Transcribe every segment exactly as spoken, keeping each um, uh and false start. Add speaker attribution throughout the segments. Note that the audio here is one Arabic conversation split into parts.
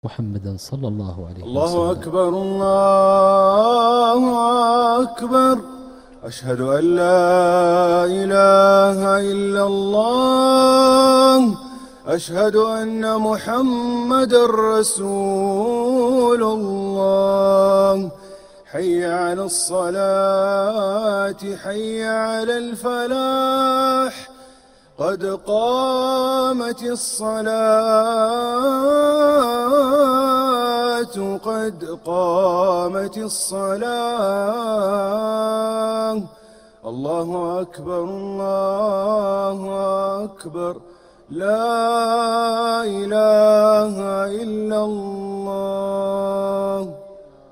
Speaker 1: محمدا صلى الله عليه وسلم.
Speaker 2: الله أكبر الله أكبر، أشهد أن لا إله إلا الله، أشهد أن محمد رسول الله. حي على الصلاة، حي على الفلاح، قد قامت الصلاة، قد قامت الصلاة. الله أكبر الله أكبر، لا إله إلا الله.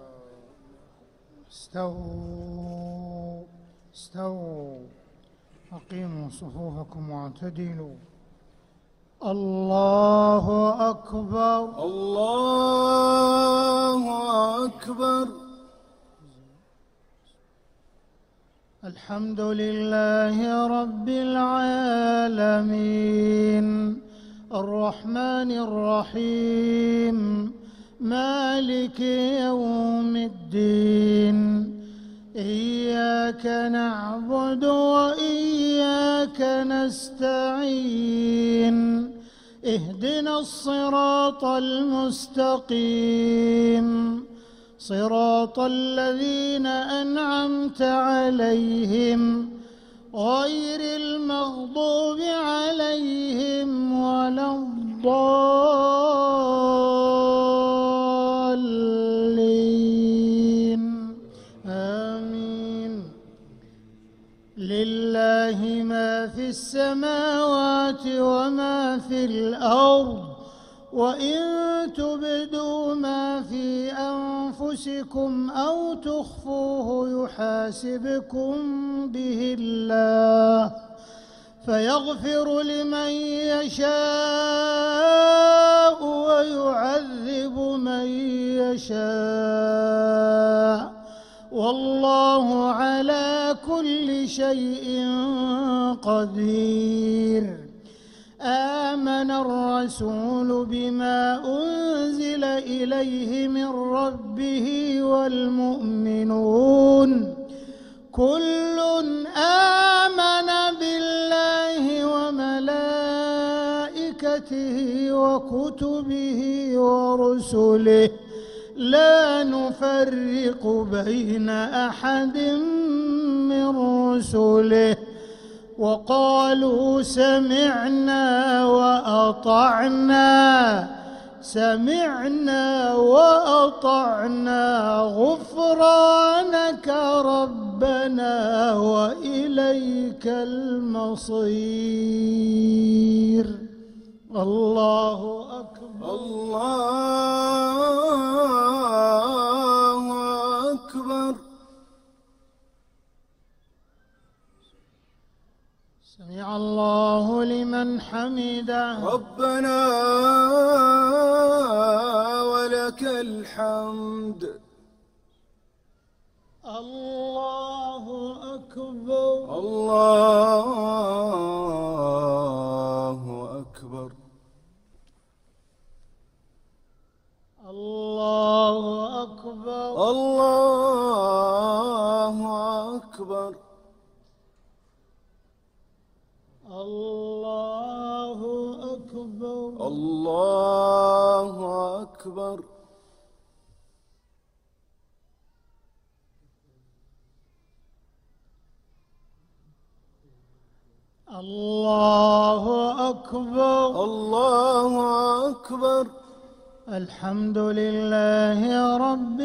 Speaker 3: استووا استووا، أقيموا صفوفكم واعتدلوا. الله أكبر
Speaker 2: الله أكبر.
Speaker 3: الحمد لله رب العالمين، الرحمن الرحيم، مالك يوم الدين. إياك نعبد وإياك نستعين، اهدنا الصراط المستقيم، صراط الذين أنعمت عليهم غير المغضوب عليهم ولا الضالين، آمين. لله ما في السماوات وما في الأرض، وإن تبدوا ما في أنفسكم أو تخفوه يحاسبكم به الله، فيغفر لمن يشاء ويعذب من يشاء، والله على كل شيء قدير. آمن الرسول بما أنزل إليه من ربه والمؤمنون، كل آمن بالله وملائكته وكتبه ورسله، لا نفرق بين أحد من رسله، وقالوا سمعنا وأطعنا، سمعنا وأطعنا، غفرانك ربنا وإليك المصير. الله أكبر
Speaker 2: الله أكبر.
Speaker 3: سمع الله لمن حمده.
Speaker 2: ربنا ولك الحمد.
Speaker 3: الله أكبر
Speaker 2: الله أكبر.
Speaker 3: الله أكبر
Speaker 2: الله أكبر.
Speaker 3: الله أكبر
Speaker 2: الله أكبر.
Speaker 3: الله أكبر
Speaker 2: الله أكبر.
Speaker 3: الحمد لله رب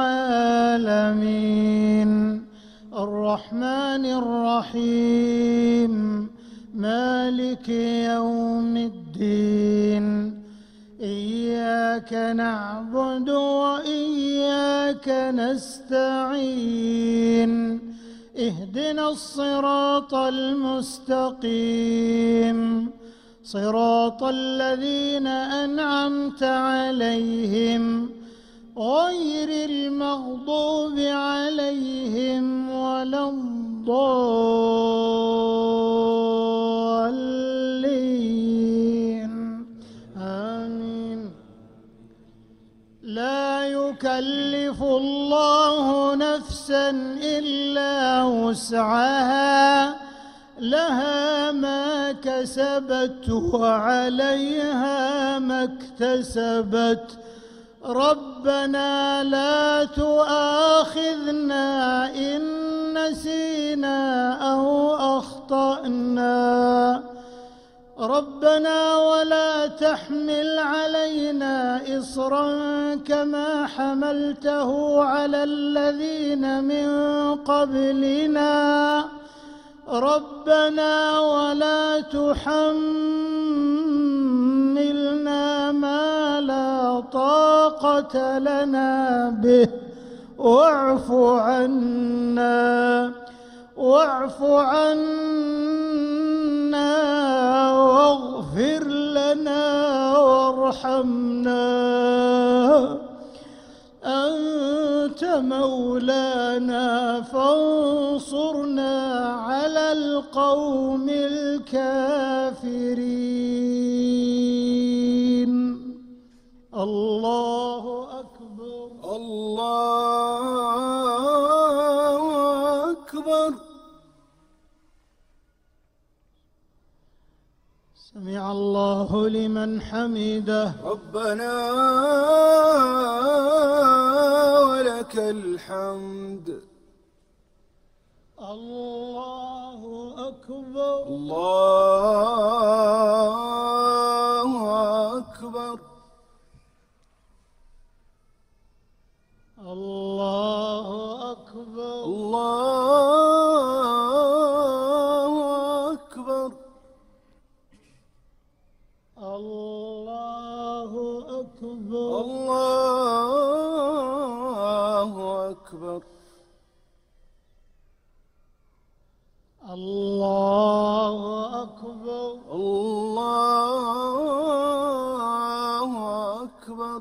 Speaker 3: العالمين، الرحمن الرحيم، مالك يوم الدين. إياك نعبد وإياك نستعين، اهدنا الصراط المستقيم، صراط الذين أنعمت عليهم غير المغضوب عليهم ولا الضالين، آمين. لا يكلف الله نفسا إلا وسعها، لها ما كسبت وعليها ما اكتسبت. ربنا لا تؤاخذنا إن نسينا أو أخطأنا. ربنا ولا تحمل علينا إصرا كما حملته على الذين من قبلنا. ربنا ولا تحملنا ما لا طاقة لنا به، واعف عنا واعف عنا واغفر لنا وارحمنا. أنت مولانا فانصرنا على القوم الكافرين. الله أكبر.
Speaker 2: الله أكبر.
Speaker 3: سمع الله لمن حمده.
Speaker 2: ربنا ولك الحمد.
Speaker 3: الله أكبر.
Speaker 2: الله أكبر.
Speaker 3: الله أكبر.
Speaker 2: الله أكبر.
Speaker 3: الله أكبر.
Speaker 2: الله أكبر.
Speaker 3: الله أكبر.
Speaker 2: الله أكبر.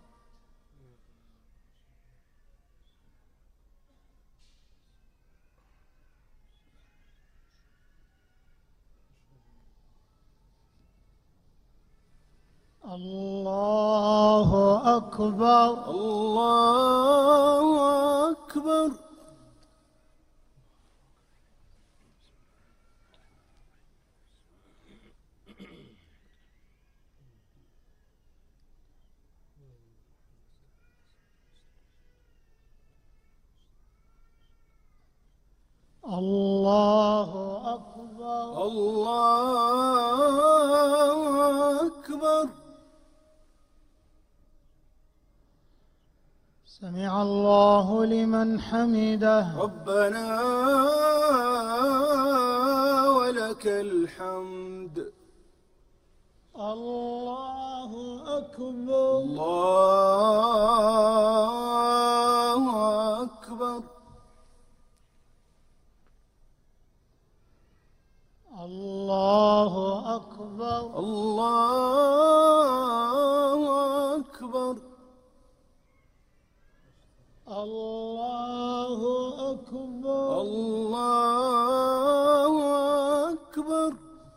Speaker 3: الله أكبر.
Speaker 2: الله أكبر.
Speaker 3: الله أكبر.
Speaker 2: الله أكبر.
Speaker 3: سمع الله لمن حمده.
Speaker 2: ربنا ولك الحمد.
Speaker 3: الله أكبر.
Speaker 2: الله أكبر.
Speaker 3: الله أكبر.
Speaker 2: الله أكبر.
Speaker 3: الله أكبر.
Speaker 2: الله أكبر.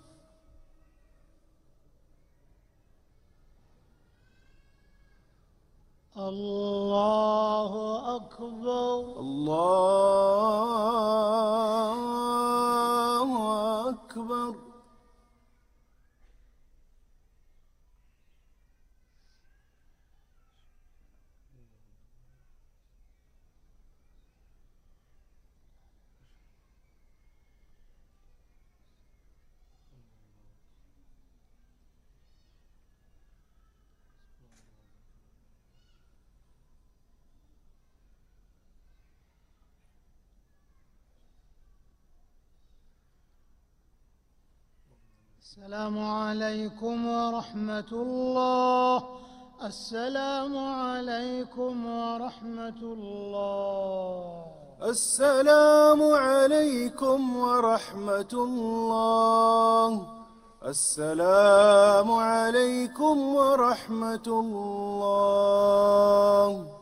Speaker 3: الله أكبر.
Speaker 2: الله أكبر.
Speaker 3: السلام عليكم ورحمة الله. السلام عليكم ورحمة الله.
Speaker 2: السلام عليكم ورحمة الله. السلام عليكم ورحمة الله.